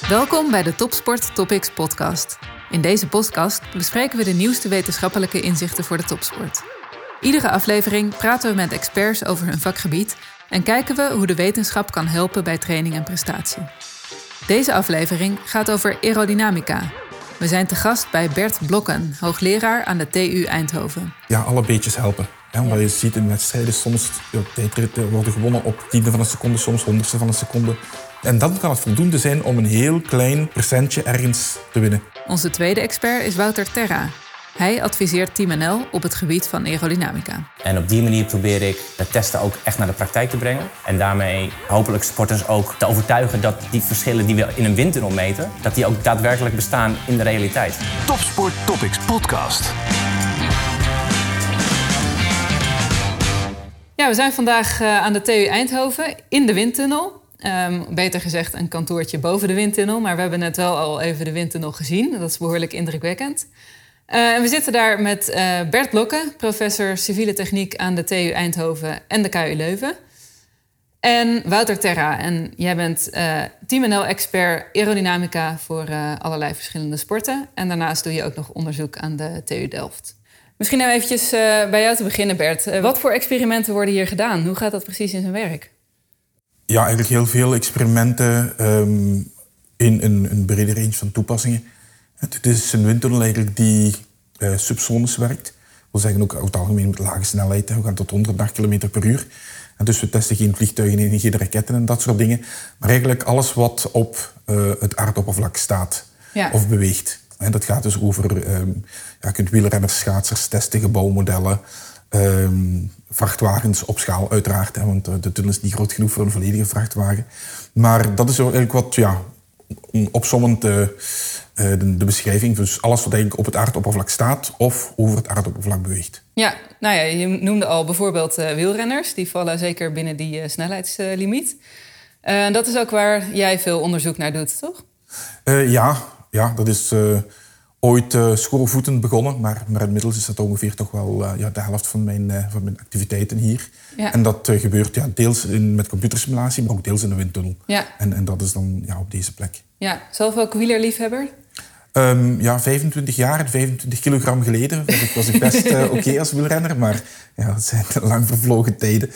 Welkom bij de Topsport Topics podcast. In deze podcast bespreken we de nieuwste wetenschappelijke inzichten voor de topsport. Iedere aflevering praten we met experts over hun vakgebied en kijken we hoe de wetenschap kan helpen bij training en prestatie. Deze aflevering gaat over aerodynamica. We zijn te gast bij Bert Blokken, hoogleraar aan de TU Eindhoven. Ja, alle beetjes helpen. Omdat je ziet in wedstrijden soms tijdritten worden gewonnen op tiende van een seconde, soms honderdste van een seconde. En dan kan het voldoende zijn om een heel klein percentje ergens te winnen. Onze tweede expert is Wouter Terra. Hij adviseert Team NL op het gebied van aerodynamica. En op die manier probeer ik het testen ook echt naar de praktijk te brengen. En daarmee hopelijk sporters ook te overtuigen dat die verschillen die we in een windtunnel meten, dat die ook daadwerkelijk bestaan in de realiteit. Topsport Topics podcast. Ja, we zijn vandaag aan de TU Eindhoven in de windtunnel. Beter gezegd een kantoortje boven de windtunnel. Maar we hebben net wel al even de windtunnel gezien. Dat is behoorlijk indrukwekkend. En we zitten daar met Bert Blokken, professor civiele techniek aan de TU Eindhoven en de KU Leuven. En Wouter Terra. En jij bent Team NL-expert aerodynamica voor allerlei verschillende sporten. En daarnaast doe je ook nog onderzoek aan de TU Delft. Misschien nou eventjes bij jou te beginnen, Bert. Wat voor experimenten worden hier gedaan? Hoe gaat dat precies in zijn werk? Ja, eigenlijk heel veel experimenten in een brede range van toepassingen. Het is een windtunnel eigenlijk die subsonisch werkt. We zeggen ook over het algemeen met lage snelheid. We gaan tot 108 km per uur. En dus we testen geen vliegtuigen en geen raketten en dat soort dingen. Maar eigenlijk alles wat op het aardoppervlak staat of beweegt. En dat gaat dus over, je kunt wielrenners, schaatsers testen, gebouwmodellen, vrachtwagens op schaal uiteraard. Want de tunnel is niet groot genoeg voor een volledige vrachtwagen. Maar dat is eigenlijk wat, opsommend de beschrijving. Dus alles wat eigenlijk op het aardoppervlak staat of over het aardoppervlak beweegt. Ja, nou ja, je noemde al bijvoorbeeld wielrenners. Die vallen zeker binnen die snelheidslimiet. Dat is ook waar jij veel onderzoek naar doet, toch? Ja, dat is ooit schoorvoetend begonnen. Maar inmiddels is dat ongeveer toch wel de helft van mijn activiteiten hier. Ja. En dat gebeurt deels met computersimulatie, maar ook deels in de windtunnel. Ja. En dat is dan op deze plek. Ja, zelf ook wielerliefhebber? 25 jaar en 25 kilogram geleden was ik best oké als wielrenner. Maar dat zijn lang vervlogen tijden.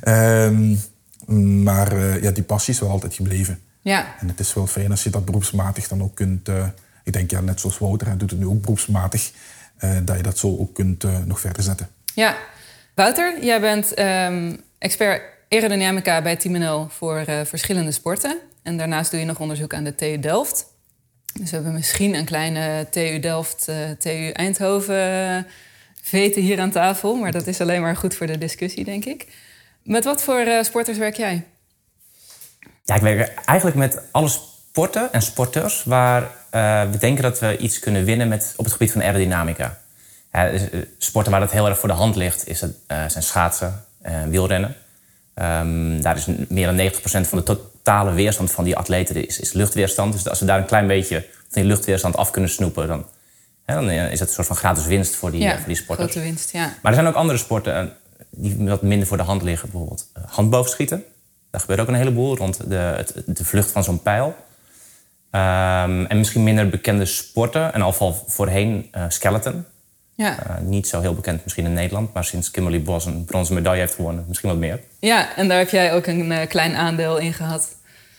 Maar die passie is wel altijd gebleven. Ja. En het is wel fijn als je dat beroepsmatig dan ook kunt. Ik denk, net zoals Wouter, hij doet het nu ook beroepsmatig, dat je dat zo ook kunt nog verder zetten. Ja. Wouter, jij bent expert aerodynamica bij Team NL voor verschillende sporten. En daarnaast doe je nog onderzoek aan de TU Delft. Dus we hebben misschien een kleine TU Delft, TU Eindhoven veten hier aan tafel. Maar dat is alleen maar goed voor de discussie, denk ik. Met wat voor sporters werk jij? Ja, ik werk eigenlijk met alle sporten en sporters waar we denken dat we iets kunnen winnen op het gebied van aerodynamica. Sporten waar dat heel erg voor de hand ligt zijn schaatsen en wielrennen. Daar is meer dan 90% van de totale weerstand van die atleten is luchtweerstand. Dus als we daar een klein beetje van die luchtweerstand af kunnen snoepen, dan is het een soort van gratis winst voor die sporters. Grote winst, ja. Maar er zijn ook andere sporten die wat minder voor de hand liggen. Bijvoorbeeld handboogschieten. Daar gebeurt ook een heleboel rond de vlucht van zo'n pijl. En misschien minder bekende sporten. En al voorheen skeleton. Ja. Niet zo heel bekend misschien in Nederland. Maar sinds Kimberly Bos een bronzen medaille heeft gewonnen, misschien wat meer. Ja, en daar heb jij ook een klein aandeel in gehad.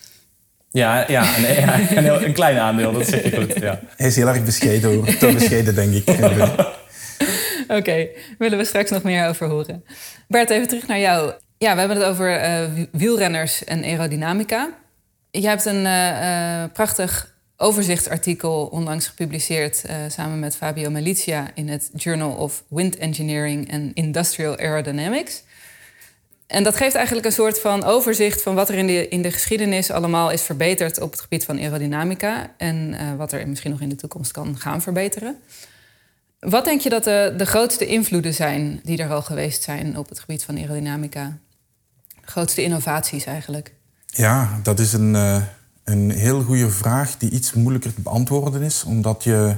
Een klein aandeel, dat zeg je goed. Ja. Hij is heel erg bescheiden, hoor. Te bescheiden, denk ik. Oké, willen we straks nog meer over horen. Bert, even terug naar jou. Ja, we hebben het over wielrenners en aerodynamica. Je hebt een prachtig overzichtsartikel onlangs gepubliceerd samen met Fabio Malizia in het Journal of Wind Engineering and Industrial Aerodynamics. En dat geeft eigenlijk een soort van overzicht van wat er in de geschiedenis allemaal is verbeterd op het gebied van aerodynamica en wat er misschien nog in de toekomst kan gaan verbeteren. Wat denk je dat de grootste invloeden zijn die er al geweest zijn op het gebied van aerodynamica? De grootste innovaties eigenlijk? Ja, dat is een heel goede vraag die iets moeilijker te beantwoorden is. Omdat je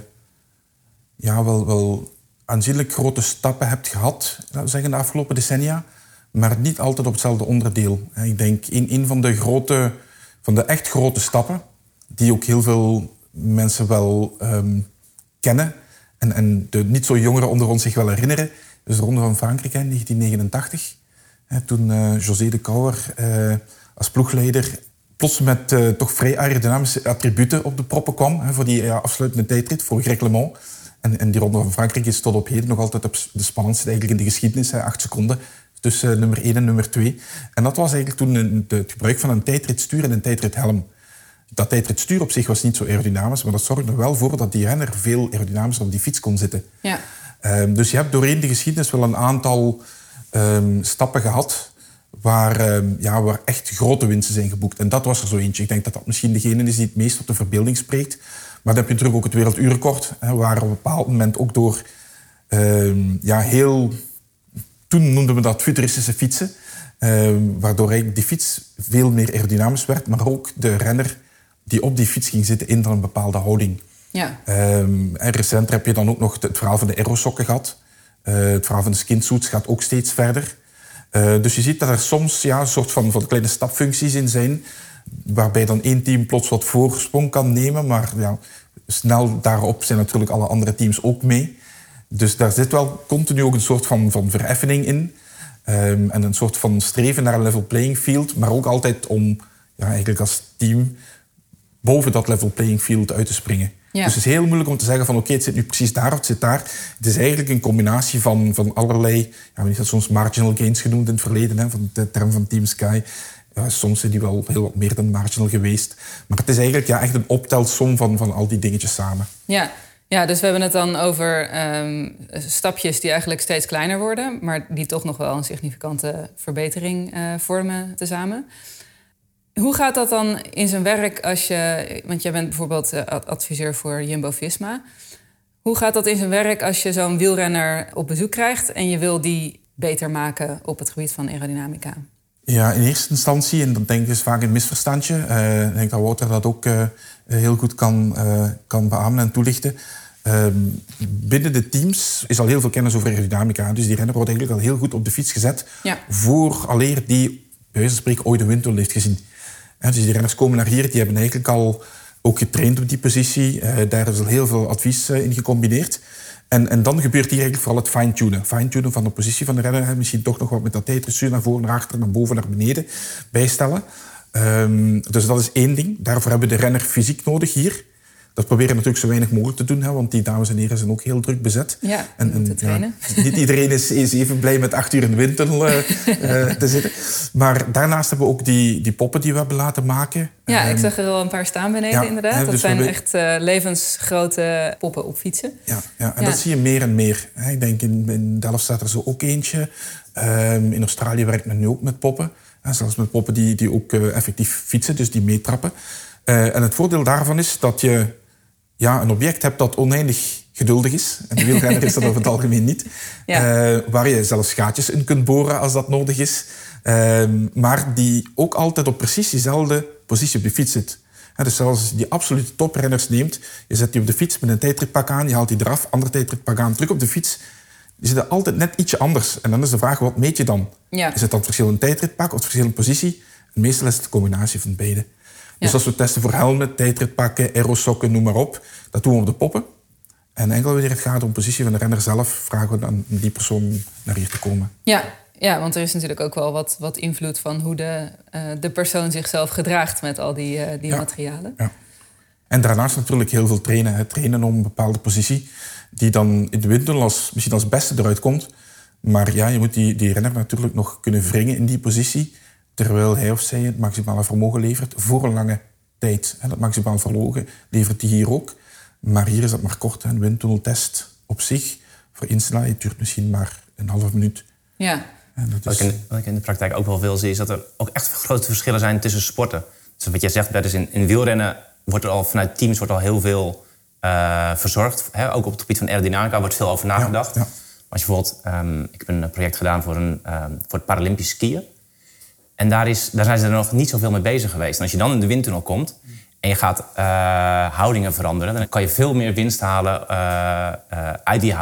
wel aanzienlijk grote stappen hebt gehad, laten we zeggen, de afgelopen decennia. Maar niet altijd op hetzelfde onderdeel. Ik denk, een van de echt grote stappen die ook heel veel mensen wel kennen. En de niet zo jongeren onder ons zich wel herinneren. Dus de Ronde van Frankrijk in 1989. Toen José de Kouwer als ploegleider plots met toch vrij aerodynamische attributen op de proppen kwam. Voor die afsluitende tijdrit voor Greg LeMond. En die Ronde van Frankrijk is tot op heden nog altijd de spannendste eigenlijk in de geschiedenis. 8 seconden tussen nummer 1 en nummer 2. En dat was eigenlijk toen het gebruik van een tijdritstuur en een tijdrithelm. Dat tijdritstuur op zich was niet zo aerodynamisch, maar dat zorgde er wel voor dat die renner veel aerodynamischer op die fiets kon zitten. Ja. Dus je hebt doorheen de geschiedenis wel een aantal stappen gehad waar echt grote winsten zijn geboekt. En dat was er zo eentje. Ik denk dat dat misschien degene is die het meest tot de verbeelding spreekt. Maar dan heb je natuurlijk ook het werelduurrecord, waar op een bepaald moment ook door toen noemden we dat futuristische fietsen, waardoor eigenlijk die fiets veel meer aerodynamisch werd, maar ook de renner die op die fiets ging zitten in een bepaalde houding. Ja. En recent heb je dan ook nog het verhaal van de aerosokken gehad. Het verhaal van de skinsuits gaat ook steeds verder. Dus je ziet dat er soms een soort van kleine stapfuncties in zijn, waarbij dan één team plots wat voorsprong kan nemen, maar snel daarop zijn natuurlijk alle andere teams ook mee. Dus daar zit wel continu ook een soort van vereffening in. En een soort van streven naar een level playing field, maar ook altijd om eigenlijk als team boven dat level playing field uit te springen. Ja. Dus het is heel moeilijk om te zeggen van oké, het zit nu precies daar of het zit daar. Het is eigenlijk een combinatie van allerlei, men heeft dat soms marginal gains genoemd in het verleden, van de term van Team Sky. Soms zijn die wel heel wat meer dan marginal geweest. Maar het is eigenlijk echt een optelsom van al die dingetjes samen. Ja, dus we hebben het dan over stapjes die eigenlijk steeds kleiner worden, maar die toch nog wel een significante verbetering vormen tezamen. Hoe gaat dat dan in zijn werk want jij bent bijvoorbeeld adviseur voor Jumbo-Visma. Hoe gaat dat in zijn werk als je zo'n wielrenner op bezoek krijgt en je wil die beter maken op het gebied van aerodynamica? Ja, in eerste instantie, en dat denk ik is vaak een misverstandje. Ik denk dat Wouter dat ook heel goed kan beamen en toelichten. Binnen de teams is al heel veel kennis over aerodynamica. Dus die renner wordt eigenlijk al heel goed op de fiets gezet vooraleer die, bij wijze van spreken, ooit de windtunnel heeft gezien. Dus die renners komen naar hier, die hebben eigenlijk al ook getraind op die positie. Daar is al heel veel advies in gecombineerd. En dan gebeurt hier eigenlijk vooral het fine-tunen. Fine-tunen van de positie van de renner. Misschien toch nog wat met dat tijdritstuur naar voren, naar achter, naar boven, naar beneden bijstellen. Dus dat is één ding. Daarvoor hebben we de renner fysiek nodig hier. Dat proberen we natuurlijk zo weinig mogelijk te doen, want die dames en heren zijn ook heel druk bezet. Ja, en te trainen. Niet iedereen is even blij met 8 uur in de windtunnel te zitten. Maar daarnaast hebben we ook die poppen die we hebben laten maken. Ja, ik zag er al een paar staan beneden, inderdaad. Dat zijn echt levensgrote poppen op fietsen. Ja, en dat zie je meer en meer. Ik denk in Delft staat er zo ook eentje. In Australië werkt men nu ook met poppen. Zelfs met poppen die ook effectief fietsen, dus die meetrappen. En het voordeel daarvan is dat je een object hebt dat oneindig geduldig is. En de wielrenner is dat over het algemeen niet. Waar je zelfs gaatjes in kunt boren als dat nodig is. Maar die ook altijd op precies diezelfde positie op de fiets zit. Dus zelfs als je die absolute toprenners neemt, je zet die op de fiets met een tijdritpak aan, je haalt die eraf, ander tijdritpak aan, terug op de fiets. Die zitten altijd net ietsje anders. En dan is de vraag, wat meet je dan? Is het dan verschillende tijdritpak of verschillende positie? En meestal is het de combinatie van beide. Dus als we testen voor helmen, tijdritpakken, aerosokken, noem maar op, dat doen we op de poppen. En enkel wanneer het gaat om de positie van de renner zelf, vragen we dan die persoon naar hier te komen. Ja, want er is natuurlijk ook wel wat invloed van hoe de persoon zichzelf gedraagt met al die materialen. Ja. En daarnaast natuurlijk heel veel trainen. Trainen om een bepaalde positie die dan in de windtunnel misschien als beste eruit komt. Maar je moet die renner natuurlijk nog kunnen wringen in die positie, terwijl hij of zij het maximale vermogen levert voor een lange tijd. Dat maximale vermogen levert hij hier ook. Maar hier is dat maar kort. Een windtunneltest op zich voor insnelheid duurt misschien maar een halve minuut. Ja. Wat ik in de praktijk ook wel veel zie, is dat er ook echt grote verschillen zijn tussen sporten. Dus wat jij zegt, Bert, is in wielrennen wordt er al vanuit teams heel veel verzorgd. Ook op het gebied van aerodynamica wordt veel over nagedacht. Ja. Als je bijvoorbeeld, ik heb een project gedaan voor het Paralympisch skiën. En daar zijn ze er nog niet zoveel mee bezig geweest. En als je dan in de windtunnel komt en je gaat houdingen veranderen, dan kan je veel meer winst halen uit die houdingen.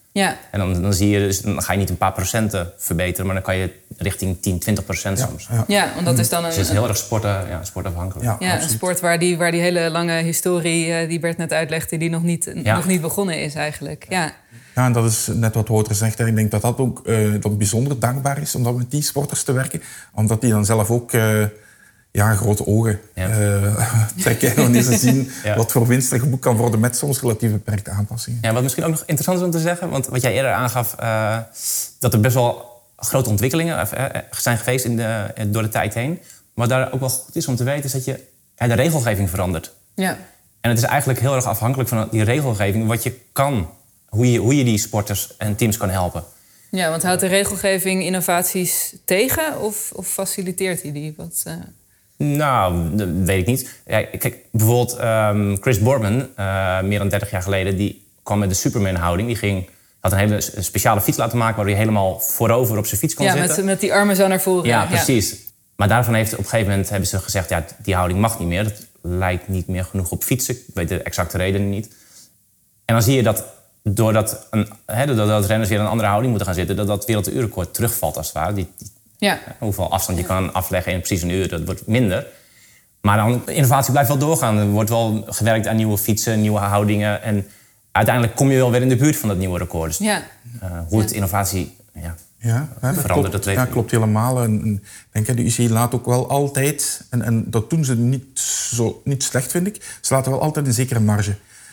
Ja. En dan zie je, dus dan ga je niet een paar procenten verbeteren, maar dan kan je richting 10-20% soms. Ja, want dat is dan Dus het is heel erg sportafhankelijk. Een sport waar die hele lange historie, die Bert net uitlegde, die nog niet begonnen is eigenlijk. Ja, en dat is net wat Wouter zegt. Hè. Ik denk dat dat ook dat bijzonder dankbaar is om met die sporters te werken. Omdat die dan zelf ook grote ogen trekken en wanneer ze zien wat voor winst er geboekt kan worden met soms relatief beperkte aanpassingen. Ja, wat misschien ook nog interessant is om te zeggen, want wat jij eerder aangaf, dat er best wel grote ontwikkelingen zijn geweest door de tijd heen. Maar daar ook wel goed is om te weten is dat de regelgeving verandert. Ja. En het is eigenlijk heel erg afhankelijk van die regelgeving wat je kan, hoe je die sporters en teams kan helpen. Ja, want houdt de regelgeving innovaties tegen of faciliteert hij die? Nou, dat weet ik niet. Ja, kijk, bijvoorbeeld Chris Boardman, meer dan 30 jaar geleden, die kwam met de Superman-houding. Die had een hele speciale fiets laten maken, waardoor hij helemaal voorover op zijn fiets kon zitten. Ja, met die armen zo naar voren. Ja, precies. Maar daarvan op een gegeven moment hebben ze gezegd, die houding mag niet meer. Dat lijkt niet meer genoeg op fietsen. Ik weet de exacte reden niet. En dan zie je dat doordat renners weer een andere houding moeten gaan zitten, dat werelduurrecord terugvalt als het ware. Hoeveel afstand je kan afleggen in precies een uur, dat wordt minder. Maar dan, innovatie blijft wel doorgaan. Er wordt wel gewerkt aan nieuwe fietsen, nieuwe houdingen. En uiteindelijk kom je wel weer in de buurt van dat nieuwe record. Dus hoe het innovatie verandert, dat weet ik. Ja, klopt helemaal. En denk, de UCI laat ook wel altijd, en dat doen ze niet slecht, vind ik. Ze laten wel altijd een zekere marge.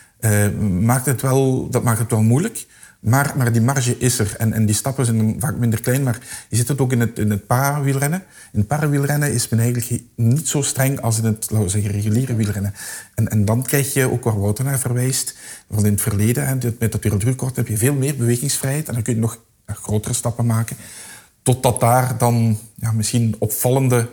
Dat maakt het wel moeilijk. Maar die marge is er. En die stappen zijn vaak minder klein. Maar je ziet het ook in het para-wielrennen. In het para-wielrennen is men eigenlijk niet zo streng als in het, laten we zeggen, reguliere wielrennen. En dan krijg je ook waar Wouter naar verwijst. Want in het verleden, met dat wereldrecord, heb je veel meer bewegingsvrijheid. En dan kun je nog grotere stappen maken. Totdat daar dan misschien opvallende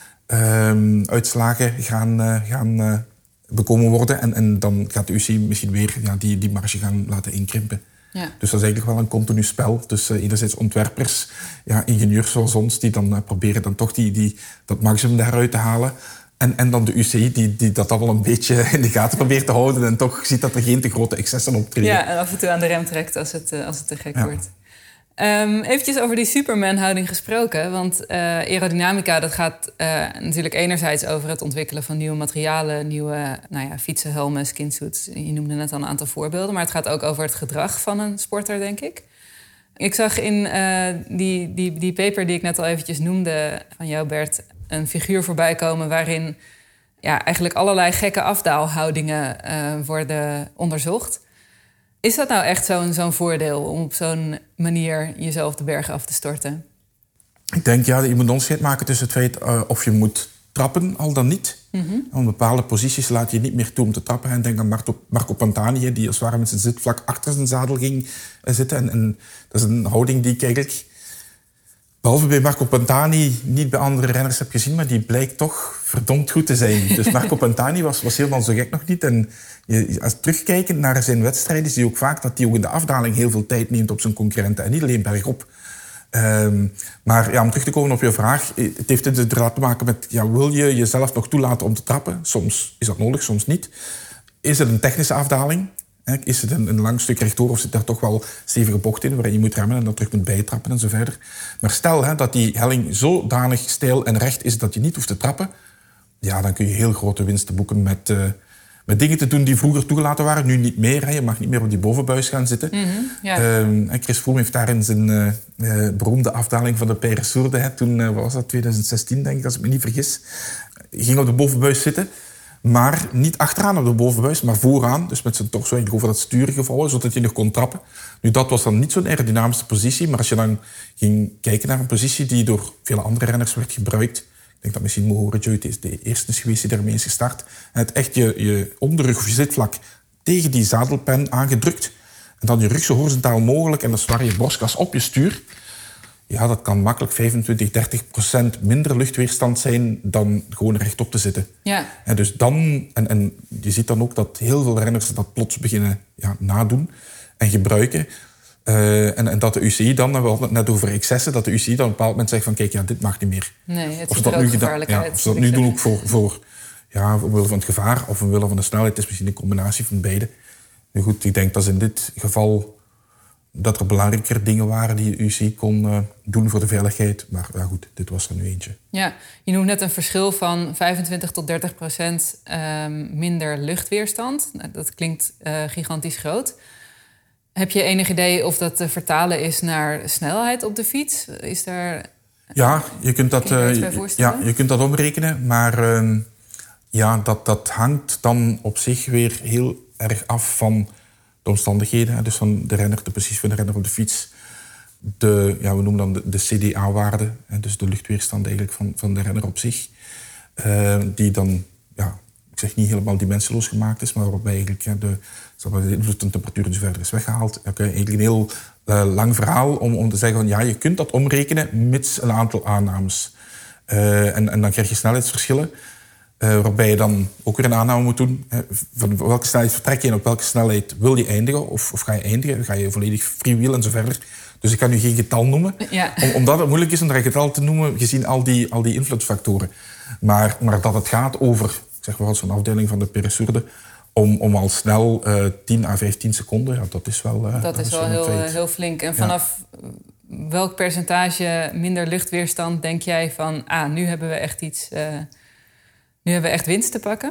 uitslagen gaan bekomen worden. En dan gaat de UCI misschien weer die marge gaan laten inkrimpen. Ja. Dus dat is eigenlijk wel een continu spel tussen enerzijds ontwerpers, ingenieurs zoals ons, die dan proberen dan toch dat maximum daaruit te halen. En dan de UCI, die dat al wel een beetje in de gaten probeert te houden en toch ziet dat er geen te grote excessen optreden. Ja, en af en toe aan de rem trekt als het te gek wordt. Eventjes over die Superman-houding gesproken. Want aerodynamica, dat gaat natuurlijk enerzijds over het ontwikkelen van nieuwe materialen, nieuwe fietsen, helmen, skinsuits. Je noemde net al een aantal voorbeelden. Maar het gaat ook over het gedrag van een sporter, denk ik. Ik zag in die paper die ik net al eventjes noemde van jou, Bert, een figuur voorbij komen waarin eigenlijk allerlei gekke afdaalhoudingen worden onderzocht. Is dat nou echt zo'n voordeel om op zo'n manier jezelf de bergen af te storten? Ik denk, je moet onderscheid maken tussen het feit of je moet trappen, al dan niet. Mm-hmm. Op bepaalde posities laat je niet meer toe om te trappen. En denk aan Marco Pantani, die als het ware met zijn zitvlak achter zijn zadel ging zitten. En dat is een houding die ik eigenlijk, behalve bij Marco Pantani, niet bij andere renners heb gezien, maar die blijkt toch verdomd goed te zijn. Dus Marco Pantani was helemaal zo gek nog niet. En als terugkijkend naar zijn wedstrijden zie je ook vaak dat hij ook in de afdaling heel veel tijd neemt op zijn concurrenten. En niet alleen bergop. Maar om terug te komen op je vraag, het heeft inderdaad te maken met, wil je jezelf nog toelaten om te trappen? Soms is dat nodig, soms niet. Is het een technische afdaling? Is het een lang stuk rechtdoor of zit daar toch wel stevige bocht in waarin je moet remmen en dan terug moet bijtrappen en zo verder. Maar stel dat die helling zodanig steil en recht is dat je niet hoeft te trappen, dan kun je heel grote winsten boeken met dingen te doen die vroeger toegelaten waren, nu niet meer. Je mag niet meer op die bovenbuis gaan zitten. Mm-hmm, Chris Froome heeft daar in zijn beroemde afdaling van de Père Sourde, toen was dat 2016 denk ik, als ik me niet vergis, ging op de bovenbuis zitten. Maar niet achteraan op de bovenbuis, maar vooraan. Dus met zijn torso eigenlijk over dat stuur gevouwen, zodat je nog kon trappen. Nu, dat was dan niet zo'n aerodynamische positie. Maar als je dan ging kijken naar een positie die door vele andere renners werd gebruikt. Ik denk dat misschien Mohoro Joyt de eerste is geweest die daarmee is gestart. En het echt je onderrug of je zitvlak tegen die zadelpen aangedrukt. En dan je rug zo horizontaal mogelijk. En dan zwaar je borstkas op je stuur. Ja, dat kan makkelijk 25-30% minder luchtweerstand zijn dan gewoon rechtop te zitten. Ja. En dus dan, en je ziet dan ook dat heel veel renners dat plots beginnen nadoen en gebruiken. En dat de UCI dan, we hadden het net over excessen, dat de UCI dan op een bepaald moment zegt van kijk, dit mag niet meer. Nee, het is een gevaarlijkheid. Of ze dat nu doen ook voor omwille van het gevaar of omwille van de snelheid. Het is misschien een combinatie van beide. Nu goed, ik denk dat ze in dit geval dat er belangrijker dingen waren die de UCI kon doen voor de veiligheid. Maar ja, goed, dit was er nu eentje. Ja, je noemt net een verschil van 25 tot 30% minder luchtweerstand. Nou, dat klinkt gigantisch groot. Heb je enig idee of dat te vertalen is naar snelheid op de fiets? Is daar... Ja, je kunt dat, je kunt dat omrekenen. Maar dat hangt dan op zich weer heel erg af van de omstandigheden. Dus van de renner, precies van de renner op de fiets. We noemen dan de CDA-waarde. Dus de luchtweerstand eigenlijk van de renner op zich. Die dan, ik zeg niet helemaal dimensioneloos gemaakt is, maar waarbij eigenlijk de temperatuur dus verder is weggehaald. Eigenlijk een heel lang verhaal om te zeggen van je kunt dat omrekenen mits een aantal aannames. En dan krijg je snelheidsverschillen. Waarbij je dan ook weer een aanname moet doen. Van welke snelheid vertrek je en op welke snelheid wil je eindigen? Of ga je eindigen? Ga je volledig freewheel en zo verder? Dus ik kan nu geen getal noemen. Ja. Omdat het moeilijk is om daar een getal te noemen, gezien al die invloedsfactoren. Maar dat het gaat over, ik zeg wel zo'n afdeling van de Peresurde, om al snel 10 à 15 seconden, dat is wel... dat is wel heel flink. En vanaf welk percentage minder luchtweerstand denk jij van... nu hebben we echt iets... nu hebben we echt winst te pakken?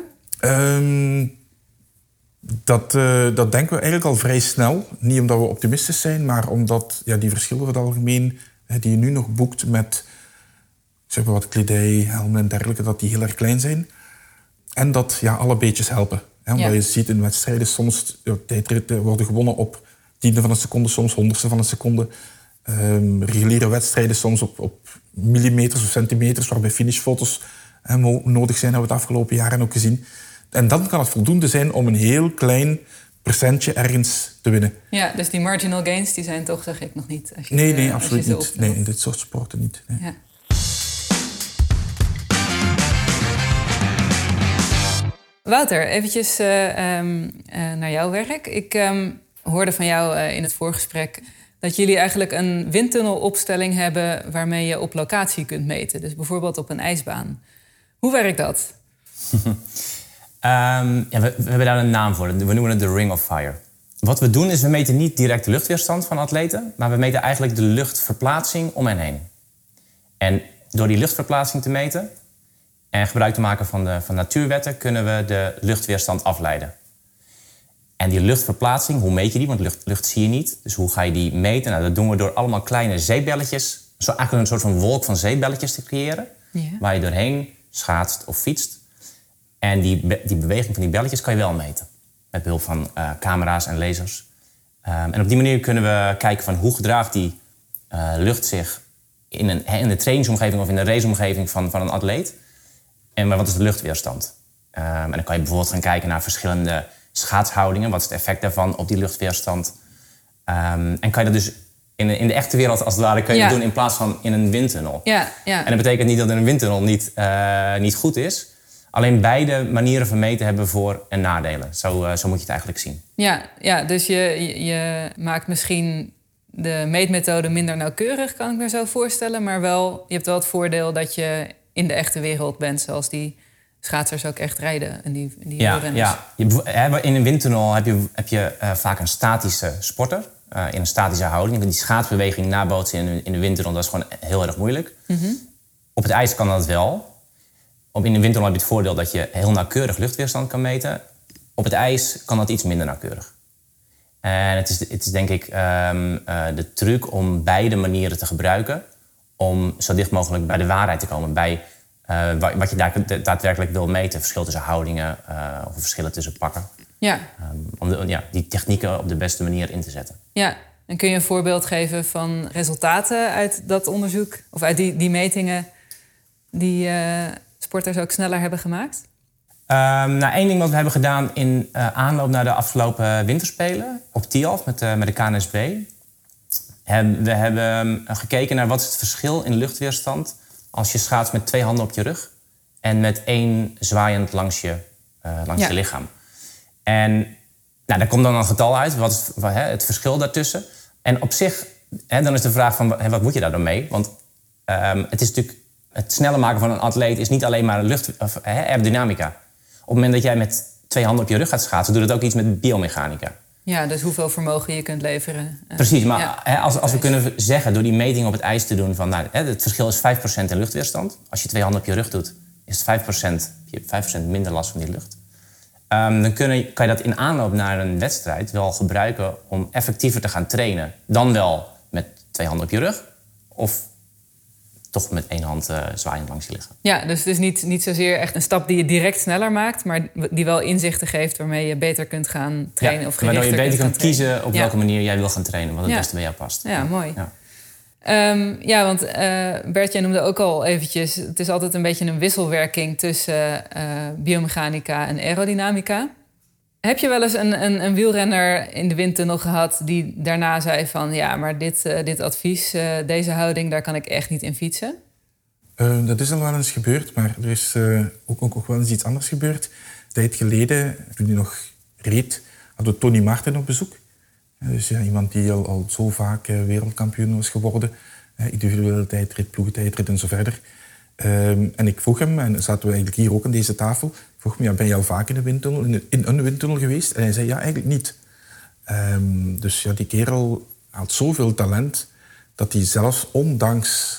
Dat denken we eigenlijk al vrij snel. Niet omdat we optimistisch zijn, maar omdat die verschillen over het algemeen... die je nu nog boekt met zeg maar wat kledij, helmen en dergelijke... dat die heel erg klein zijn. En dat alle beetjes helpen. Omdat je ziet in wedstrijden soms tijdritten worden gewonnen op tiende van een seconde, soms honderdste van een seconde. Reguliere wedstrijden soms op millimeters of centimeters, waarbij finishfoto's nodig zijn, hebben we het afgelopen jaren ook gezien. En dan kan het voldoende zijn om een heel klein procentje ergens te winnen. Ja, dus die marginal gains die zijn toch, zeg ik, nog niet. Als je nee, absoluut niet. Nee, in dit soort sporten niet. Nee. Ja. Wouter, eventjes naar jouw werk. Ik hoorde van jou in het voorgesprek dat jullie eigenlijk een windtunnelopstelling hebben waarmee je op locatie kunt meten. Dus bijvoorbeeld op een ijsbaan. Hoe werkt dat? We hebben daar een naam voor. We noemen het de Ring of Fire. Wat we doen is, we meten niet direct de luchtweerstand van atleten, maar we meten eigenlijk de luchtverplaatsing om hen heen. En door die luchtverplaatsing te meten en gebruik te maken van natuurwetten, kunnen we de luchtweerstand afleiden. En die luchtverplaatsing, hoe meet je die? Want lucht zie je niet. Dus hoe ga je die meten? Nou, dat doen we door allemaal kleine zeebelletjes, eigenlijk een soort van wolk van zeebelletjes te creëren, waar je doorheen schaatst of fietst. En die beweging van die belletjes kan je wel meten. Met behulp van camera's en lasers. En op die manier kunnen we kijken van hoe gedraagt die lucht zich in de trainingsomgeving of in de raceomgeving van een atleet. En wat is de luchtweerstand? En dan kan je bijvoorbeeld gaan kijken naar verschillende schaatshoudingen. Wat is het effect daarvan op die luchtweerstand? En kan je dat dus in de echte wereld als het ware kan je dat doen in plaats van in een windtunnel. Ja. En dat betekent niet dat een windtunnel niet goed is. Alleen beide manieren van meten hebben voor- en nadelen. Zo moet je het eigenlijk zien. Ja, dus je maakt misschien de meetmethode minder nauwkeurig, kan ik me zo voorstellen. Maar je hebt wel het voordeel dat je in de echte wereld bent, zoals die schaatsers ook echt rijden. En die wielrenners. Ja. In een windtunnel heb je vaak een statische sporter. In een statische houding. Die schaatsbeweging nabootsen in de windtunnel, dat is gewoon heel erg moeilijk. Mm-hmm. Op het ijs kan dat wel. In de windtunnel heb je het voordeel dat je heel nauwkeurig luchtweerstand kan meten. Op het ijs kan dat iets minder nauwkeurig. En het is denk ik de truc om beide manieren te gebruiken om zo dicht mogelijk bij de waarheid te komen. Bij wat je daadwerkelijk wil meten. Verschil tussen houdingen of verschillen tussen pakken. Ja. Om die technieken op de beste manier in te zetten. Ja, en kun je een voorbeeld geven van resultaten uit dat onderzoek? Of uit die metingen die sporters ook sneller hebben gemaakt? Één ding wat we hebben gedaan in aanloop naar de afgelopen winterspelen op Tialf met de KNSB. We hebben gekeken naar wat is het verschil in luchtweerstand als je schaatst met 2 handen op je rug en met 1 zwaaiend langs je lichaam. En daar komt dan een getal uit, wat is het verschil daartussen. En op zich, dan is de vraag van wat moet je daar dan mee? Want het is natuurlijk het sneller maken van een atleet is niet alleen maar aerodynamica. Op het moment dat jij met 2 handen op je rug gaat schaatsen, doet het ook iets met biomechanica. Ja, dus hoeveel vermogen je kunt leveren. Precies, maar als we kunnen zeggen door die meting op het ijs te doen... het verschil is 5% in luchtweerstand. Als je 2 handen op je rug doet, is het 5%, je hebt 5% minder last van die lucht. Dan kan je dat in aanloop naar een wedstrijd wel gebruiken om effectiever te gaan trainen. Dan wel met 2 handen op je rug of toch met 1 hand zwaaiend langs je lichaam. Ja, dus het is niet zozeer echt een stap die je direct sneller maakt... maar die wel inzichten geeft waarmee je beter kunt gaan trainen of gerichter waardoor je beter kunt kiezen op welke manier jij wil gaan trainen... wat het beste bij jou past. Ja, mooi. Ja. Want Bert, jij noemde ook al eventjes... het is altijd een beetje een wisselwerking tussen biomechanica en aerodynamica. Heb je wel eens een wielrenner in de windtunnel gehad... die daarna zei van... ja, maar dit advies, deze houding, daar kan ik echt niet in fietsen? Dat is al wel eens gebeurd, maar er is ook wel eens iets anders gebeurd. Een tijd geleden, toen hij nog reed, hadden we Tony Martin op bezoek. Dus iemand die al zo vaak wereldkampioen was geworden. Individuele tijdrit, ploegentijdrit en zo verder. En ik vroeg hem, en zaten we eigenlijk hier ook aan deze tafel... ik vroeg hem, ben je al vaak in een windtunnel geweest? En hij zei, ja, eigenlijk niet. Dus ja, die kerel had zoveel talent... dat hij zelfs ondanks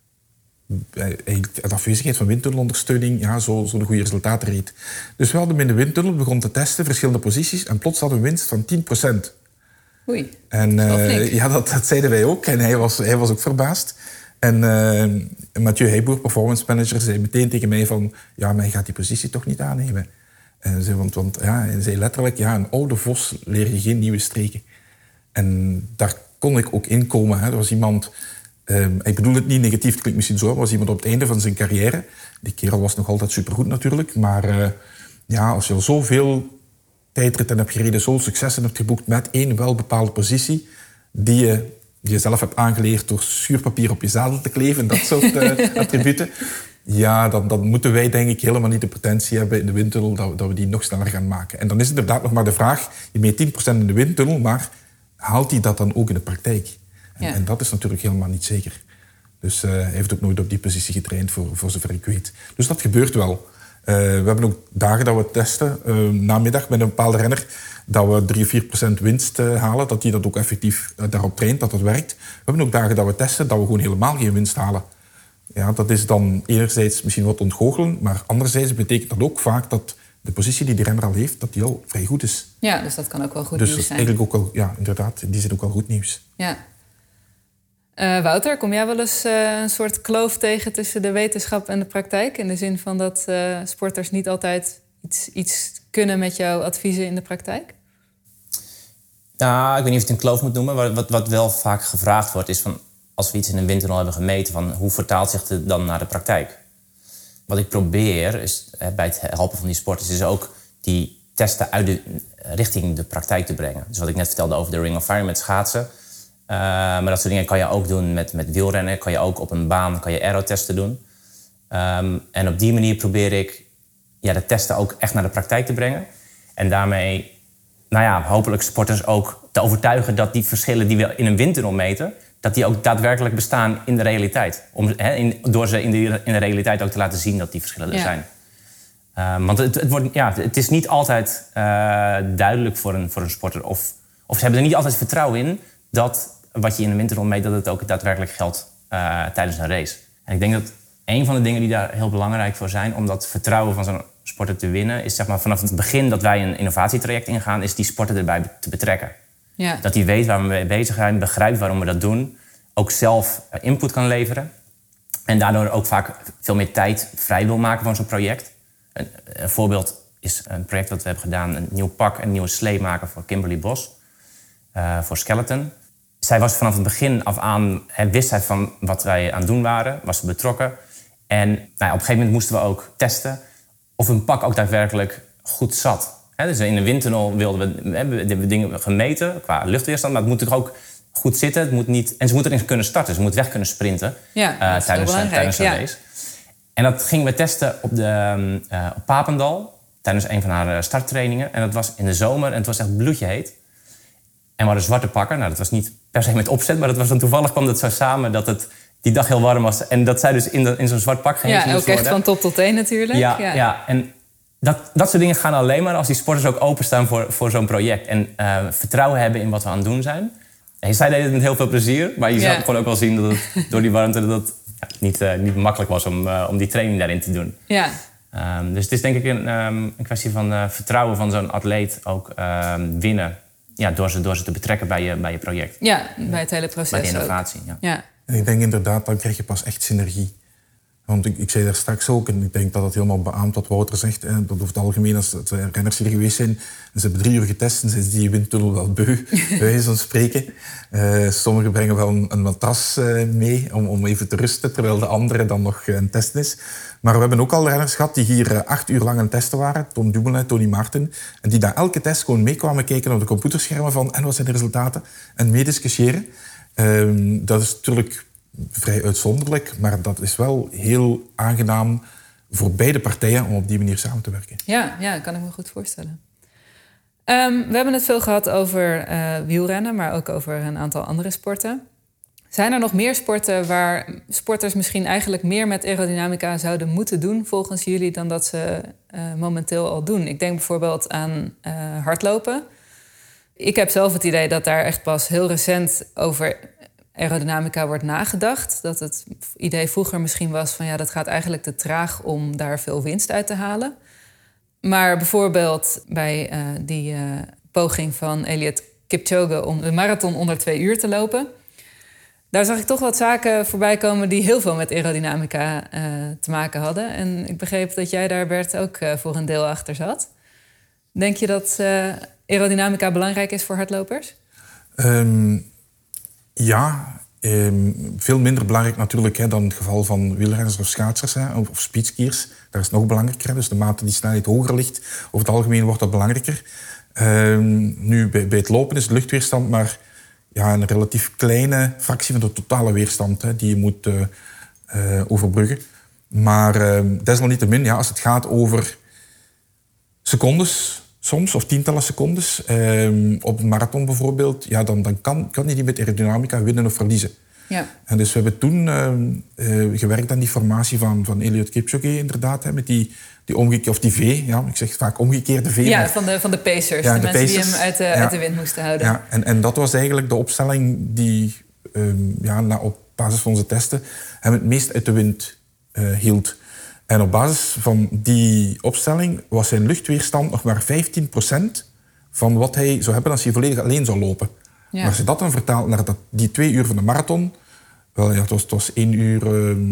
de afwezigheid van windtunnelondersteuning... zo'n goede resultaten reed. Dus we hadden hem in de windtunnel, begon te testen, verschillende posities... en plots hadden we een winst van 10%. Oei, en dat zeiden wij ook. En hij was ook verbaasd. En Mathieu Heijboer, performance manager, zei meteen tegen mij van... ja, maar hij gaat die positie toch niet aannemen. En hij zei letterlijk, een oude vos leer je geen nieuwe streken. En daar kon ik ook in komen. Hè. Er was iemand... ik bedoel het niet negatief, het klinkt misschien zo... maar was iemand op het einde van zijn carrière. Die kerel was nog altijd supergoed natuurlijk. Maar als je al zoveel tijdritten hebt gereden... zoveel successen hebt geboekt met één wel bepaalde positie... die je zelf hebt aangeleerd door schuurpapier op je zadel te kleven... dat soort attributen. Ja, dan moeten wij denk ik helemaal niet de potentie hebben in de windtunnel... dat we die nog sneller gaan maken. En dan is inderdaad nog maar de vraag... je meet 10% in de windtunnel, maar haalt hij dat dan ook in de praktijk? En dat is natuurlijk helemaal niet zeker. Dus hij heeft ook nooit op die positie getraind, voor zover ik weet. Dus dat gebeurt wel. We hebben ook dagen dat we testen, namiddag met een bepaalde renner... dat we 3-4% winst halen, dat hij dat ook effectief daarop traint, dat dat werkt. We hebben ook dagen dat we testen, dat we gewoon helemaal geen winst halen. Ja, dat is dan enerzijds misschien wat ontgoochelen, maar anderzijds betekent dat ook vaak dat de positie die de renner al heeft, dat die al vrij goed is. Ja, dus dat kan ook wel goed nieuws zijn. Dus eigenlijk ook wel, inderdaad, die zit ook wel goed nieuws. Ja. Wouter, kom jij wel eens een soort kloof tegen tussen de wetenschap en de praktijk? In de zin van dat sporters niet altijd iets kunnen met jouw adviezen in de praktijk? Nou, ik weet niet of je het een kloof moet noemen. Wat wel vaak gevraagd wordt is van... als we iets in een windtunnel hebben gemeten... van hoe vertaalt zich het dan naar de praktijk? Wat ik probeer is, bij het helpen van die sporters... is ook die testen richting de praktijk te brengen. Dus wat ik net vertelde over de Ring of Fire met schaatsen... maar dat soort dingen kan je ook doen met wielrennen. Kan je ook op een baan aerotesten doen. En op die manier probeer ik de testen ook echt naar de praktijk te brengen. En daarmee hopelijk sporters ook te overtuigen... dat die verschillen die we in een windtunnel meten... dat die ook daadwerkelijk bestaan in de realiteit. Door ze in de realiteit ook te laten zien dat die verschillen er zijn. Want het is niet altijd duidelijk voor een sporter... of ze hebben er niet altijd vertrouwen in... dat wat je in een windtunnel meet, dat het ook daadwerkelijk geldt tijdens een race. En ik denk dat een van de dingen die daar heel belangrijk voor zijn... om dat vertrouwen van zo'n sporter te winnen... is zeg maar vanaf het begin dat wij een innovatietraject ingaan... is die sporter erbij te betrekken. Ja. Dat hij weet waar we mee bezig zijn, begrijpt waarom we dat doen... ook zelf input kan leveren... en daardoor ook vaak veel meer tijd vrij wil maken van zo'n project. Een voorbeeld is een project dat we hebben gedaan... een nieuw pak, een nieuwe slee maken voor Kimberly Bos... voor Skeleton. Zij was vanaf het begin af aan... wist zij van wat wij aan het doen waren, was ze betrokken. En op een gegeven moment moesten we ook testen... of een pak ook daadwerkelijk goed zat. Dus in de windtunnel hebben we dingen gemeten qua luchtweerstand... maar het moet natuurlijk ook goed zitten. Het moet niet, en ze moet erin kunnen starten. Ze moet weg kunnen sprinten tijdens een race. En dat gingen we testen op Papendal... tijdens een van haar starttrainingen. En dat was in de zomer en het was echt bloedje heet. En we hadden zwarte pakken. Nou, dat was niet per se met opzet, maar dat was dan toevallig kwam dat zo samen dat het die dag heel warm was. En dat zij dus in zo'n zwart pak ging. Ja, ook echt van top tot teen natuurlijk. Ja. En Dat soort dingen gaan alleen maar als die sporters ook openstaan voor zo'n project. En vertrouwen hebben in wat we aan het doen zijn. En zij deden het met heel veel plezier. Maar je zag gewoon ook wel zien dat het door die warmte dat niet makkelijk was om die training daarin te doen. Ja. Dus het is denk ik een kwestie van vertrouwen van zo'n atleet ook winnen. Ja, door ze te betrekken bij je project. Ja, bij het hele proces. Bij de innovatie. Ja. En ik denk inderdaad, dan krijg je pas echt synergie. Want ik zei daar straks ook, en ik denk dat het helemaal beaamt wat Wouter zegt. Dat over het algemeen, als renners hier geweest zijn en ze hebben 3 uur getest en zijn ze die windtunnel wel beu, bij wijze van spreken. Sommigen brengen wel een matras mee om even te rusten, terwijl de andere dan nog een testen is. Maar we hebben ook al renners gehad die hier 8 uur lang aan het testen waren. Tom Dumoulin, Tony Martin. En die na elke test gewoon meekwamen kijken op de computerschermen van en wat zijn de resultaten en meediscussiëren. Dat is natuurlijk vrij uitzonderlijk, maar dat is wel heel aangenaam voor beide partijen om op die manier samen te werken. Ja, kan ik me goed voorstellen. We hebben het veel gehad over wielrennen, maar ook over een aantal andere sporten. Zijn er nog meer sporten waar sporters misschien eigenlijk meer met aerodynamica zouden moeten doen volgens jullie dan dat ze momenteel al doen? Ik denk bijvoorbeeld aan hardlopen. Ik heb zelf het idee dat daar echt pas heel recent over aerodynamica wordt nagedacht. Dat het idee vroeger misschien was van dat gaat eigenlijk te traag om daar veel winst uit te halen. Maar bijvoorbeeld bij die poging van Eliud Kipchoge om de marathon onder 2 uur te lopen, daar zag ik toch wat zaken voorbij komen die heel veel met aerodynamica te maken hadden. En ik begreep dat jij daar, Bert, ook voor een deel achter zat. Denk je dat aerodynamica belangrijk is voor hardlopers? Ja, veel minder belangrijk natuurlijk dan het geval van wielrenners of schaatsers of speedskiers. Daar is het nog belangrijker. Dus de mate die snelheid hoger ligt, over het algemeen wordt dat belangrijker. Nu, bij het lopen is de luchtweerstand maar een relatief kleine fractie van de totale weerstand die je moet overbruggen. Maar desalniettemin, als het gaat over secondes soms, of tientallen secondes, op een marathon bijvoorbeeld, dan kan je die met aerodynamica winnen of verliezen. Ja. En dus we hebben toen gewerkt aan die formatie van Eliud Kipchoge, inderdaad, met die omgekeerde, of die V, ik zeg vaak omgekeerde V. Ja, van de pacers, de mensen die hem uit de wind moesten houden. Ja, en dat was eigenlijk de opstelling die op basis van onze testen hem het meest uit de wind hield. En op basis van die opstelling was zijn luchtweerstand nog maar 15% van wat hij zou hebben als hij volledig alleen zou lopen. Ja. Maar als je dat dan vertaalt naar die 2 uur van de marathon, het was 1 uur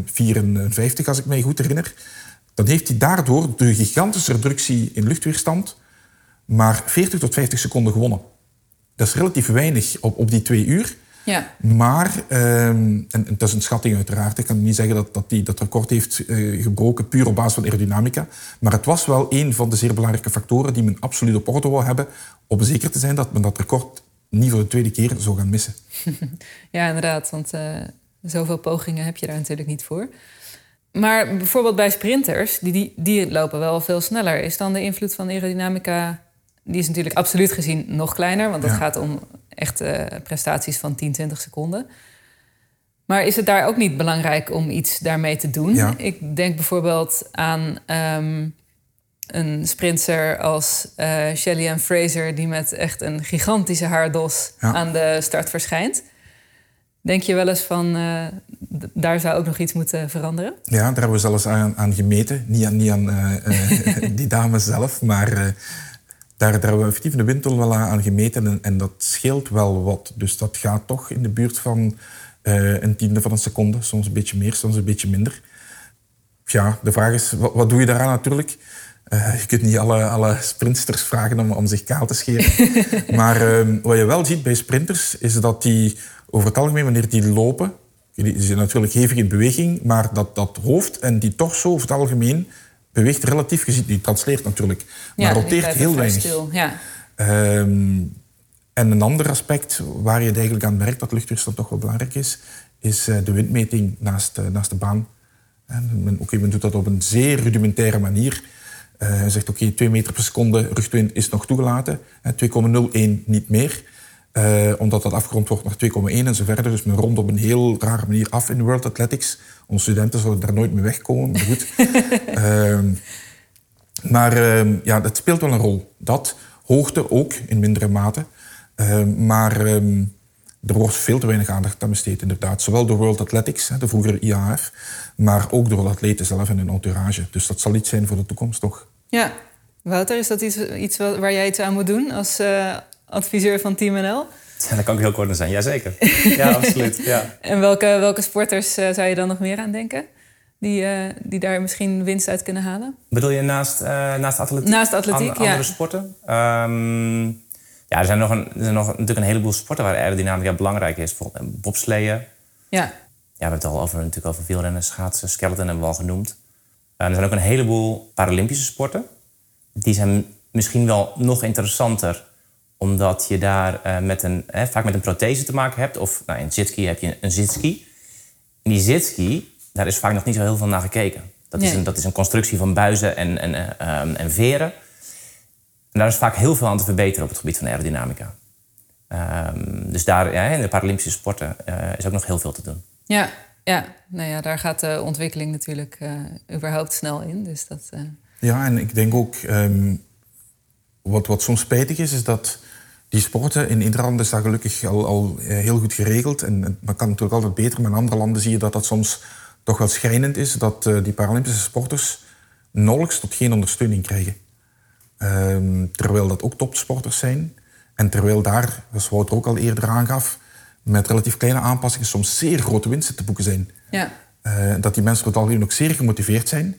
54 als ik mij goed herinner, dan heeft hij daardoor de gigantische reductie in luchtweerstand maar 40 tot 50 seconden gewonnen. Dat is relatief weinig op die 2 uur. Ja. Maar, en dat is een schatting uiteraard, ik kan niet zeggen dat hij dat record heeft gebroken puur op basis van aerodynamica, maar het was wel een van de zeer belangrijke factoren die men absoluut op orde wou hebben, om zeker te zijn dat men dat record niet voor de tweede keer zou gaan missen. Ja, inderdaad, want zoveel pogingen heb je daar natuurlijk niet voor. Maar bijvoorbeeld bij sprinters, die lopen wel veel sneller. Is dan de invloed van aerodynamica, die is natuurlijk absoluut gezien nog kleiner, want het gaat om echte prestaties van 10-20 seconden. Maar is het daar ook niet belangrijk om iets daarmee te doen? Ja. Ik denk bijvoorbeeld aan een sprinter als Shelly-Ann Fraser, die met echt een gigantische haardos aan de start verschijnt. Denk je wel eens van, daar zou ook nog iets moeten veranderen? Ja, daar hebben we zelfs aan gemeten. Niet aan die dame zelf, maar daar hebben we effectief de windtunnel wel aan gemeten. En dat scheelt wel wat. Dus dat gaat toch in de buurt van een tiende van een seconde. Soms een beetje meer, soms een beetje minder. Ja, de vraag is, wat doe je daaraan natuurlijk? Je kunt niet alle sprinters vragen om zich kaal te scheren. Maar wat je wel ziet bij sprinters, is dat die over het algemeen, wanneer die lopen, die zijn natuurlijk hevig in beweging, maar dat hoofd en die torso over het algemeen beweegt relatief gezien. Die transleert natuurlijk, maar roteert heel weinig. Stil. Ja. En een ander aspect waar je het eigenlijk aan merkt dat luchtweerstand toch wel belangrijk is de windmeting naast de baan. Men doet dat op een zeer rudimentaire manier. Hij zegt 2 meter per seconde rugwind is nog toegelaten. 2,01 niet meer. Omdat dat afgerond wordt naar 2,1 en zo verder. Dus men rondt op een heel rare manier af in World Athletics. Onze studenten zullen daar nooit mee wegkomen, maar goed. Maar het speelt wel een rol. Dat, hoogte ook, in mindere mate. Maar er wordt veel te weinig aandacht aan besteed, inderdaad. Zowel door World Athletics, de vroegere IAAF, maar ook door de atleten zelf en hun entourage. Dus dat zal iets zijn voor de toekomst, toch? Ja. Wouter, is dat iets waar jij iets aan moet doen als adviseur van Team NL? Ja, daar kan ik heel kort aan zijn. Jazeker. Ja, absoluut. Ja. En welke sporters zou je dan nog meer aan denken? Die daar misschien winst uit kunnen halen? Bedoel je naast atletiek? Naast atletiek, andere sporten? Er zijn nog natuurlijk een heleboel sporten waar aerodynamica belangrijk is. Bijvoorbeeld bobsleeën. Ja. Ja, we hebben het al over wielrennen, schaatsen, skeleton hebben we al genoemd. Er zijn ook een heleboel Paralympische sporten. Die zijn misschien wel nog interessanter, omdat je daar vaak met een prothese te maken hebt. Of in zitski heb je een zitski. En die zitski, daar is vaak nog niet zo heel veel naar gekeken. Dat is een constructie van buizen en veren. En daar is vaak heel veel aan te verbeteren op het gebied van aerodynamica. Dus daar, in de Paralympische sporten is ook nog heel veel te doen. Ja. Nou ja, daar gaat de ontwikkeling natuurlijk überhaupt snel in. Dus dat... Ja, en ik denk ook, wat soms spijtig is dat die sporten in ieder land is dat gelukkig al heel goed geregeld. En dat kan natuurlijk altijd beter, maar in andere landen zie je dat soms toch wel schrijnend is, dat die Paralympische sporters nauwelijks tot geen ondersteuning krijgen. Terwijl dat ook topsporters zijn. En terwijl daar, zoals Wouter ook al eerder aangaf, met relatief kleine aanpassingen soms zeer grote winsten te boeken zijn. Ja. Dat die mensen tot alweer ook zeer gemotiveerd zijn.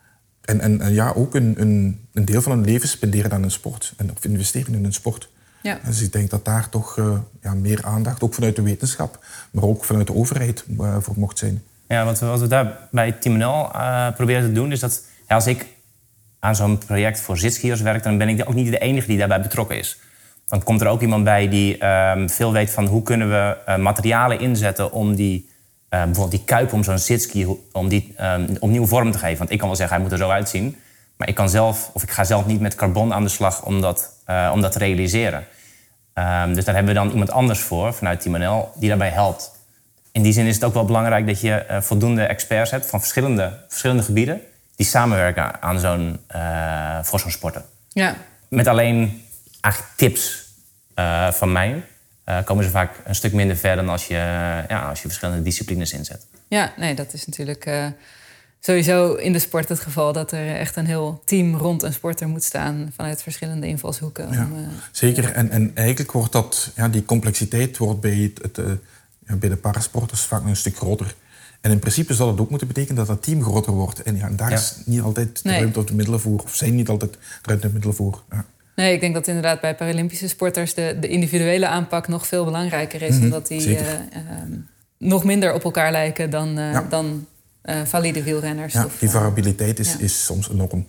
En ook een deel van hun leven spenderen aan een sport. Of investeren in een sport. Ja. Dus ik denk dat daar toch meer aandacht, ook vanuit de wetenschap, maar ook vanuit de overheid voor mocht zijn. Ja, wat we daar bij Team NL proberen te doen, is dat als ik aan zo'n project voor zitskiers werk, dan ben ik ook niet de enige die daarbij betrokken is. Dan komt er ook iemand bij die veel weet van hoe kunnen we materialen inzetten om bijvoorbeeld die kuip om zo'n zitski, om die opnieuw vorm te geven. Want ik kan wel zeggen, hij moet er zo uitzien. Maar ik ga zelf niet met carbon aan de slag om dat te realiseren. Dus daar hebben we dan iemand anders voor, vanuit Team NL, die daarbij helpt. In die zin is het ook wel belangrijk dat je voldoende experts hebt van verschillende gebieden die samenwerken voor zo'n sporten. Ja. Met alleen eigenlijk tips van mij komen ze vaak een stuk minder ver dan als je verschillende disciplines inzet. Ja, nee, dat is natuurlijk sowieso in de sport het geval dat er echt een heel team rond een sporter moet staan vanuit verschillende invalshoeken. Ja, zeker. En eigenlijk wordt die complexiteit wordt bij de parasporters vaak een stuk groter. En in principe zou dat ook moeten betekenen dat het team groter wordt. En daar is niet altijd de ruimte of de middelen voor. Of zijn niet altijd de ruimte en middelen voor. Ja. Nee, ik denk dat inderdaad bij Paralympische sporters de individuele aanpak nog veel belangrijker is. Omdat die nog minder op elkaar lijken dan valide wielrenners. Ja, die variabiliteit is soms enorm.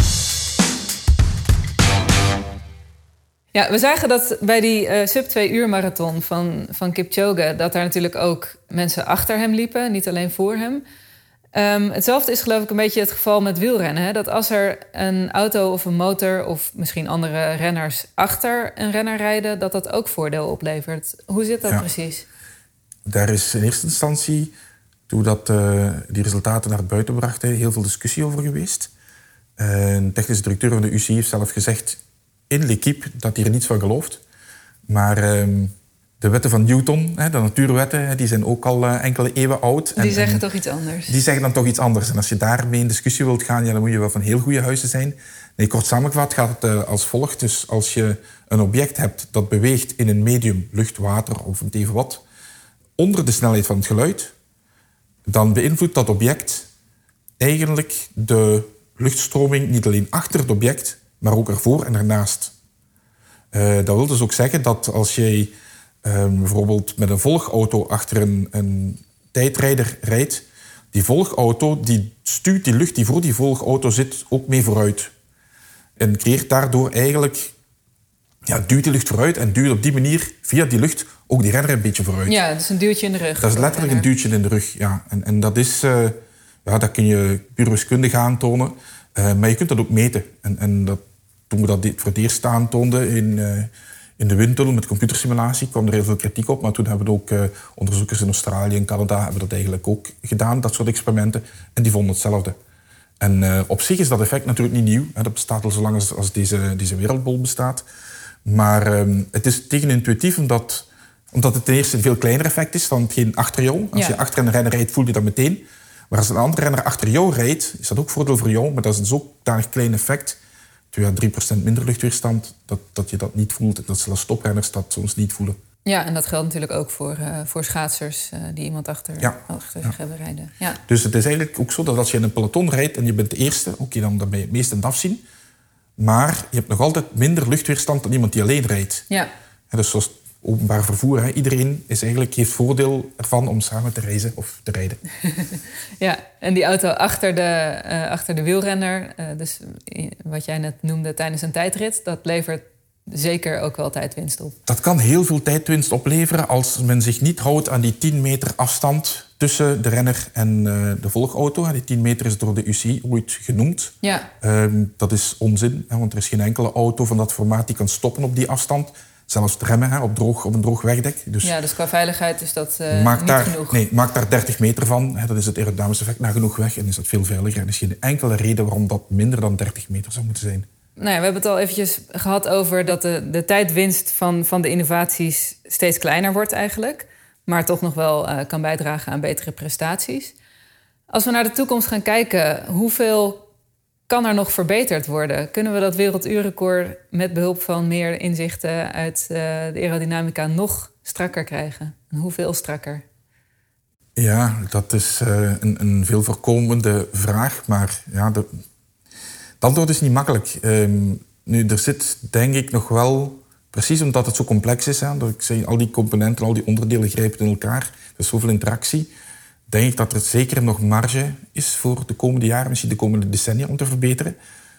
Ja, we zagen dat bij die sub-2-uur marathon van Kipchoge, dat daar natuurlijk ook mensen achter hem liepen, niet alleen voor hem. Hetzelfde is geloof ik een beetje het geval met wielrennen. Hè? Dat als er een auto of een motor of misschien andere renners achter een renner rijden, dat ook voordeel oplevert. Hoe zit dat precies? Daar is in eerste instantie, toen die resultaten naar buiten brachten, heel veel discussie over geweest. De technische directeur van de UCI heeft zelf gezegd in L'Équipe dat hij er niets van gelooft. Maar de wetten van Newton, de natuurwetten, die zijn ook al enkele eeuwen oud. Die zeggen toch iets anders? Die zeggen dan toch iets anders. En als je daarmee in discussie wilt gaan, dan moet je wel van heel goede huizen zijn. Nee, kort samengevat gaat het als volgt. Dus als je een object hebt dat beweegt in een medium, lucht, water of een even wat, onder de snelheid van het geluid, dan beïnvloedt dat object eigenlijk de luchtstroming niet alleen achter het object, maar ook ervoor en ernaast. Dat wil dus ook zeggen dat als jij bijvoorbeeld met een volgauto achter een tijdrijder rijdt, die volgauto die stuurt die lucht die voor die volgauto zit ook mee vooruit. En creëert daardoor eigenlijk, duwt die lucht vooruit en duwt op die manier via die lucht ook die renner een beetje vooruit. Ja, dat is een duwtje in de rug. Dat is letterlijk een duwtje in de rug, ja. En dat is, dat kun je puur wiskundig aantonen. Maar je kunt dat ook meten. En toen we dat voor het eerst aantoonden in de windtunnel met computersimulatie, kwam er heel veel kritiek op. Maar toen hebben ook onderzoekers in Australië en Canada hebben dat eigenlijk ook gedaan, dat soort experimenten. En die vonden hetzelfde. En op zich is dat effect natuurlijk niet nieuw. Dat bestaat al zo lang als deze wereldbol bestaat. Maar het is tegenintuïtief omdat het ten eerste een veel kleiner effect is dan hetgeen achter jou. Als je achter een renner rijdt, voel je dat meteen. Maar als een andere renner achter jou rijdt, is dat ook voordeel voor jou. Maar dat is een zodanig klein effect. 3% minder luchtweerstand, dat je dat niet voelt. En dat zelfs toprenners dat soms niet voelen. Ja, en dat geldt natuurlijk ook voor schaatsers die iemand achter zich hebben rijden. Ja. Dus het is eigenlijk ook zo dat als je in een peloton rijdt en je bent de eerste, dan ben je het meest in het afzien. Maar je hebt nog altijd minder luchtweerstand dan iemand die alleen rijdt. Ja. Dus zoals openbaar vervoer, hè. Iedereen heeft voordeel ervan om samen te reizen of te rijden. Ja, en die auto achter de wielrenner, dus wat jij net noemde tijdens een tijdrit, dat levert zeker ook wel tijdwinst op. Dat kan heel veel tijdwinst opleveren als men zich niet houdt aan die 10 meter afstand tussen de renner en de volgauto. Die 10 meter is door de UCI ooit genoemd. Ja. Dat is onzin, want er is geen enkele auto van dat formaat die kan stoppen op die afstand. Zelfs het remmen op een droog wegdek. Dus qua veiligheid is dat niet genoeg. Nee, maak daar 30 meter van. Dan is het aerodynamisch effect nagenoeg weg en is dat veel veiliger. En er is geen enkele reden waarom dat minder dan 30 meter zou moeten zijn. Nou ja, we hebben het al eventjes gehad over dat de tijdwinst van de innovaties steeds kleiner wordt eigenlijk. Maar toch nog wel kan bijdragen aan betere prestaties. Als we naar de toekomst gaan kijken, hoeveel kan er nog verbeterd worden? Kunnen we dat werelduurrecord met behulp van meer inzichten uit de aerodynamica nog strakker krijgen? En hoeveel strakker? Ja, dat is een veel voorkomende vraag. Maar ja, het antwoord is niet makkelijk. Nu, er zit denk ik nog wel, precies omdat het zo complex is, dat ik zeg, al die componenten, al die onderdelen grijpen in elkaar. Er is zoveel interactie. Denk ik dat er zeker nog marge is voor de komende jaren, misschien de komende decennia, om te verbeteren.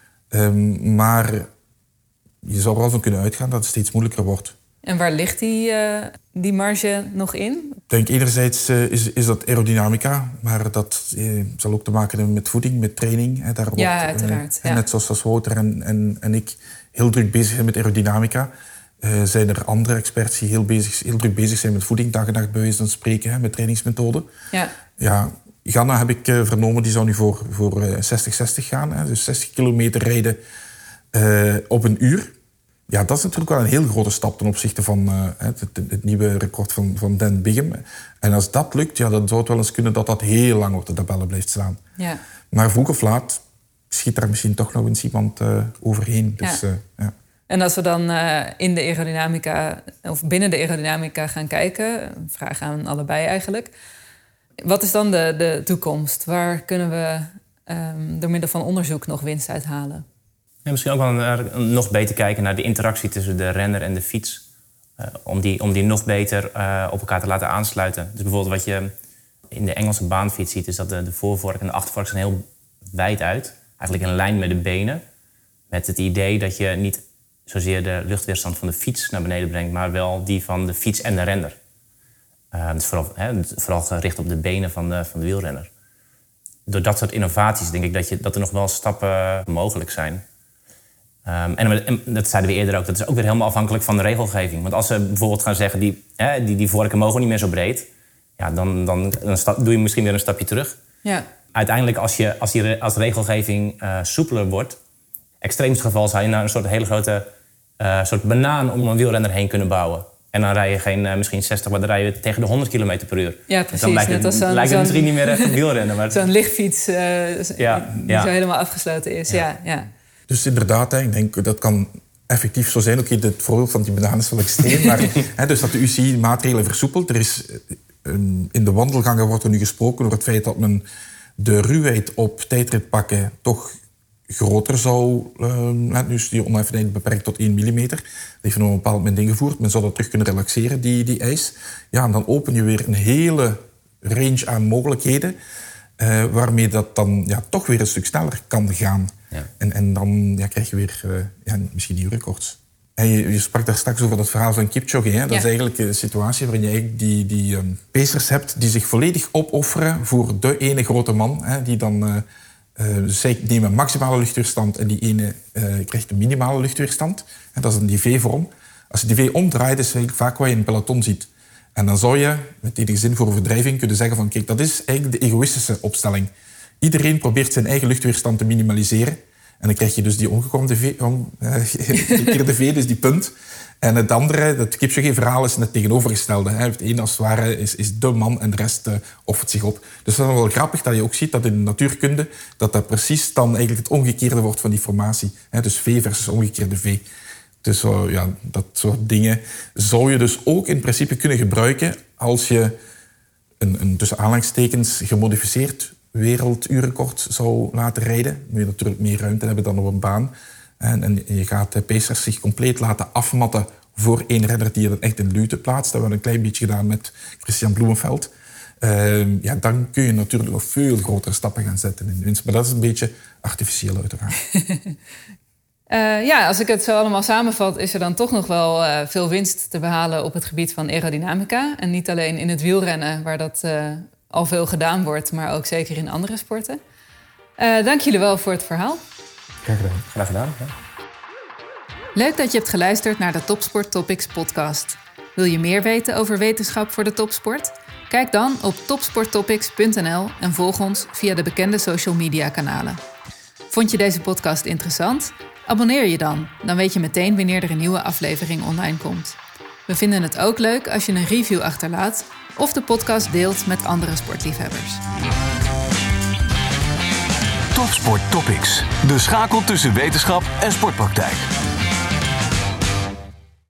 Maar je zou er wel van kunnen uitgaan dat het steeds moeilijker wordt. En waar ligt die marge nog in? Ik denk enerzijds is dat aerodynamica, maar dat zal ook te maken hebben met voeding, met training. Daar wordt, uiteraard. Net zoals Wouter en ik heel druk bezig zijn met aerodynamica, zijn er andere experts die heel druk bezig zijn met voeding, dag en nacht bij wijze van spreken, met trainingsmethoden. Ja, Ganna heb ik vernomen, die zou nu voor 60-60 gaan. Dus 60 kilometer rijden op een uur. Ja, dat is natuurlijk wel een heel grote stap ten opzichte van het nieuwe record van Dan Bigham. En als dat lukt, dan zou het wel eens kunnen dat heel lang op de tabellen blijft staan. Ja. Maar vroeg of laat schiet daar misschien toch nog eens iemand overheen. Dus, ja. En als we dan in de aerodynamica, of binnen de aerodynamica gaan kijken, vraag aan allebei eigenlijk. Wat is dan de toekomst? Waar kunnen we door middel van onderzoek nog winst uithalen? Ja, misschien ook wel nog beter kijken naar de interactie tussen de renner en de fiets. Om die nog beter op elkaar te laten aansluiten. Dus bijvoorbeeld wat je in de Engelse baanfiets ziet, is dat de voorvork en de achtervork zijn heel wijd uit. Eigenlijk in lijn met de benen. Met het idee dat je niet zozeer de luchtweerstand van de fiets naar beneden brengt, maar wel die van de fiets en de renner. Dus vooral gericht op de benen van de wielrenner. Door dat soort innovaties denk ik dat er nog wel stappen mogelijk zijn. En dat zeiden we eerder ook, dat is ook weer helemaal afhankelijk van de regelgeving. Want als ze bijvoorbeeld gaan zeggen, die vorken mogen niet meer zo breed, ja, dan doe je misschien weer een stapje terug. Ja. Uiteindelijk, als regelgeving soepeler wordt, extreemste geval zou je naar een soort hele grote soort banaan om een wielrenner heen kunnen bouwen. En dan rij je geen misschien 60, maar dan rij je tegen de 100 km per uur. Ja, precies. Dan lijkt het misschien niet meer echt een wielrennen. Maar zo'n lichtfiets die zo helemaal afgesloten is. Ja. Dus inderdaad, ik denk dat kan effectief zo zijn. Oké, het voorbeeld van die banaan is wel extreem. Maar dus dat de UCI maatregelen versoepelt. Er is, in de wandelgangen wordt er nu gesproken over het feit dat men de ruwheid op tijdritpakken toch groter zou... nu is die oneffenheid beperkt tot 1 mm. Dat heeft men op een bepaald moment ingevoerd. Men zou dat terug kunnen relaxeren, die eis. Ja, en dan open je weer een hele range aan mogelijkheden, waarmee dat dan toch weer een stuk sneller kan gaan. Ja. En dan krijg je weer misschien nieuwe records. En je sprak daar straks over dat verhaal van Kipchoge. Dat is eigenlijk een situatie waarin je eigenlijk die pacers hebt die zich volledig opofferen voor de ene grote man. Die dan... zij nemen maximale luchtweerstand en die ene krijgt een minimale luchtweerstand. En dat is een DV-vorm. Als je DV omdraait, is eigenlijk vaak wat je in een peloton ziet. En dan zou je, met enige zin voor overdrijving, kunnen zeggen van kijk, dat is eigenlijk de egoïstische opstelling. Iedereen probeert zijn eigen luchtweerstand te minimaliseren. En dan krijg je dus die omgekeerde V, dus die punt. En het andere, het Kipchoge-verhaal, is het tegenovergestelde. Het ene als het ware is de man en de rest offert zich op. Dus dat is wel grappig dat je ook ziet dat in de natuurkunde dat precies dan eigenlijk het omgekeerde wordt van die formatie. Dus V versus omgekeerde V. Dus dat soort dingen zou je dus ook in principe kunnen gebruiken als je een tussen aanhalingstekens gemodificeerd werelduurrecord zou laten rijden. Dan moet je natuurlijk meer ruimte hebben dan op een baan. En je gaat de pacers zich compleet laten afmatten voor één renner die je dan echt in Lute plaatst. Dat hebben we een klein beetje gedaan met Christian Bloemenveld. Dan kun je natuurlijk nog veel grotere stappen gaan zetten in de winst. Maar dat is een beetje artificieel uiteraard. Als ik het zo allemaal samenvat, is er dan toch nog wel veel winst te behalen op het gebied van aerodynamica. En niet alleen in het wielrennen, waar dat al veel gedaan wordt, maar ook zeker in andere sporten. Dank jullie wel voor het verhaal. Graag gedaan. Ja. Leuk dat je hebt geluisterd naar de Topsport Topics podcast. Wil je meer weten over wetenschap voor de topsport? Kijk dan op topsporttopics.nl en volg ons via de bekende social media kanalen. Vond je deze podcast interessant? Abonneer je dan. Dan weet je meteen wanneer er een nieuwe aflevering online komt. We vinden het ook leuk als je een review achterlaat of de podcast deelt met andere sportliefhebbers. Topsport Topics. De schakel tussen wetenschap en sportpraktijk.